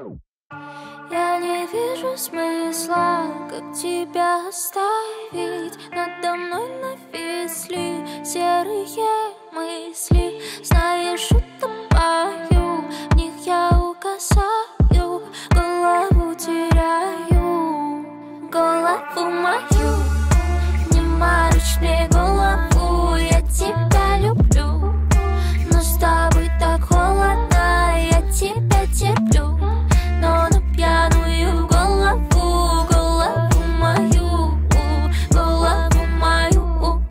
Я не вижу смысла, как тебя оставить. Надо мной нависли серые мысли. Знаешь, утопаю, в них я угасаю, голову теряю, голову мою. Не морочь мне голову, я тебя люблю, но с тобой так холодно, я тебя терплю. Но на пьяную голову, голову мою, голову мою.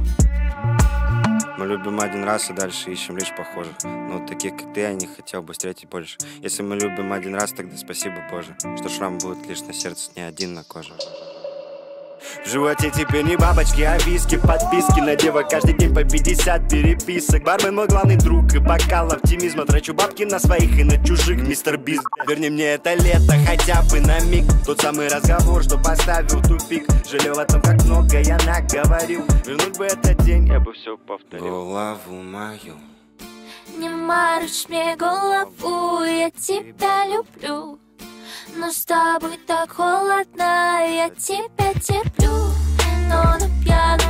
Мы любим один раз и дальше ищем лишь похожих. Но таких, как ты, я не хотел бы встретить больше. Если мы любим один раз, тогда спасибо, Боже, что шрам будет лишь на сердце, не один на коже. В животе теперь не бабочки, а виски, подписки на девок каждый день по 50 переписок. Бармен мой главный друг и бокал оптимизма. Трачу бабки на своих и на чужих, мистер Бист. Верни мне это лето хотя бы на миг. Тот самый разговор, что поставил тупик. Жалел о том, как много я наговорил. Вернуть бы этот день, я бы все повторил. Голову мою. Не морочь мне голову, я тебя люблю, но с тобой так холодно, я тебя терплю. Но на пьяную